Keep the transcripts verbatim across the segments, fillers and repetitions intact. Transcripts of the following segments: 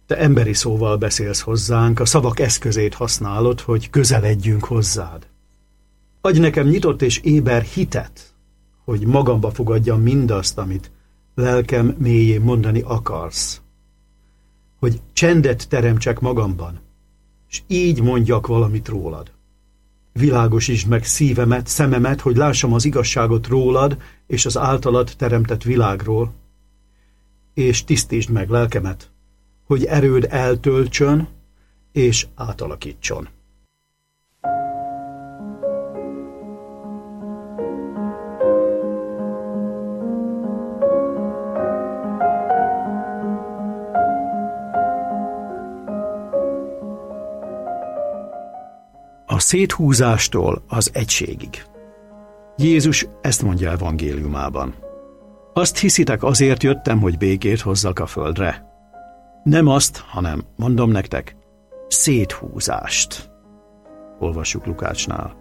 Te emberi szóval beszélsz hozzánk, a szavak eszközét használod, hogy közeledjünk hozzád. Adj nekem nyitott és éber hitet, hogy magamba fogadjam mindazt, amit lelkem mélyén mondani akarsz. Hogy csendet teremtsek magamban, és így mondjak valamit rólad. Világosítsd meg szívemet, szememet, hogy lássam az igazságot rólad és az általad teremtett világról, és tisztítsd meg lelkemet, hogy erőd eltöltsön és átalakítson. A széthúzástól az egységig. Jézus ezt mondja evangéliumában. Azt hiszitek, azért jöttem, hogy békét hozzak a földre? Nem azt, hanem, mondom nektek, széthúzást. Olvassuk Lukácsnál.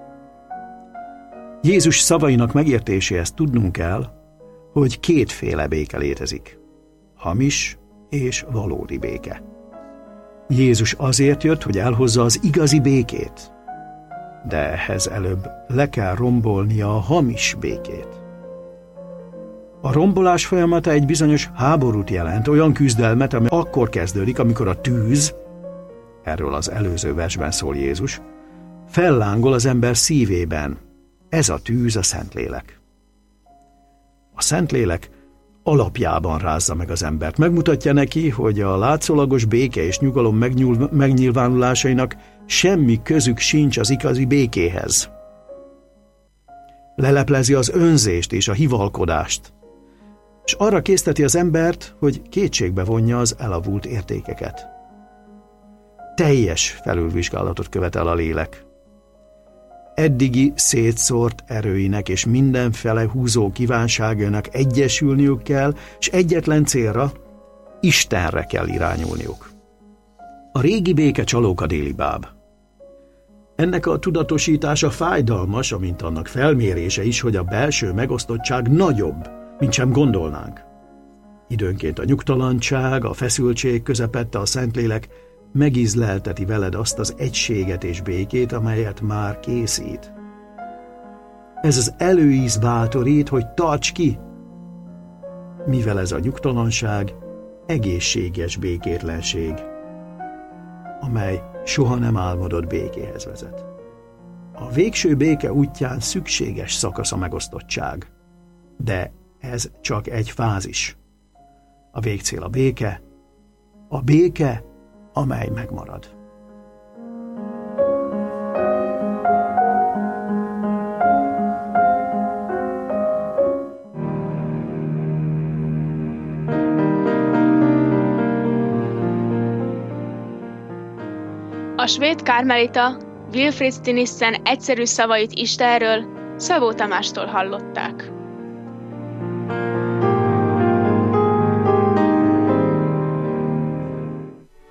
Jézus szavainak megértéséhez tudnunk kell, hogy kétféle béke létezik. Hamis és valódi béke. Jézus azért jött, hogy elhozza az igazi békét, de ehhez előbb le kell rombolnia a hamis békét. A rombolás folyamata egy bizonyos háborút jelent, olyan küzdelmet, ami akkor kezdődik, amikor a tűz, erről az előző versben szól Jézus, fellángol az ember szívében. Ez a tűz a Szentlélek. A Szentlélek alapjában rázza meg az embert. Megmutatja neki, hogy a látszólagos béke és nyugalom megnyúl, megnyilvánulásainak semmi közük sincs az igazi békéhez. Leleplezi az önzést és a hivalkodást, és arra készteti az embert, hogy kétségbe vonja az elavult értékeket. Teljes felülvizsgálatot követel a lélek. Eddigi szétszórt erőinek és mindenfele húzó kívánságainak egyesülniük kell, és egyetlen célra, Istenre kell irányulniuk. A régi béke csalóka déli báb. Ennek a tudatosítása fájdalmas, amint annak felmérése is, hogy a belső megosztottság nagyobb, mint sem gondolnánk. Időnként a nyugtalanság, a feszültség közepette a Szentlélek megízlelteti veled azt az egységet és békét, amelyet már készít. Ez az előíz bátorít, hogy tarts ki, mivel ez a nyugtalanság egészséges békétlenség, amely soha nem álmodott békéhez vezet. A végső béke útján szükséges szakasz a megosztottság, de ez csak egy fázis. A végcél a béke, a béke, amely megmarad. A svéd kármelita Wilfrid Stinissen egyszerű szavait Istenről Szabó Tamástól hallották.